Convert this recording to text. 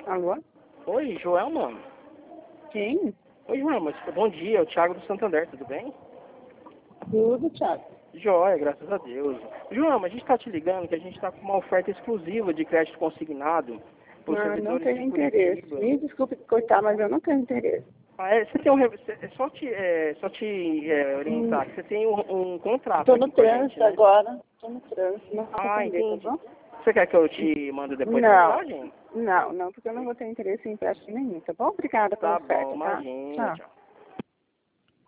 Alô? Oi, Joelma. Quem? Oi, Joelma. Bom dia, é o Thiago do Santander, tudo bem? Tudo, Thiago. Joia, graças a Deus. Joelma, a gente está te ligando que a gente está com uma oferta exclusiva de crédito consignado para os Não servidores tenho de interesse. Curitiba. Me desculpe cortar, mas eu não tenho interesse. Ah, é? Você tem só te orientar, que você tem um contrato Estou no aqui com a gente, trânsito né? agora. Estou no trânsito. Não posso Ah, atender, tá entendi. bom? Você quer que eu te mande depois a Não. mensagem? Não, porque eu não vou ter interesse em empréstimo nenhum, tá bom? Obrigada pela Tá bom, oferta, tá? imagina, Tchau. tchau.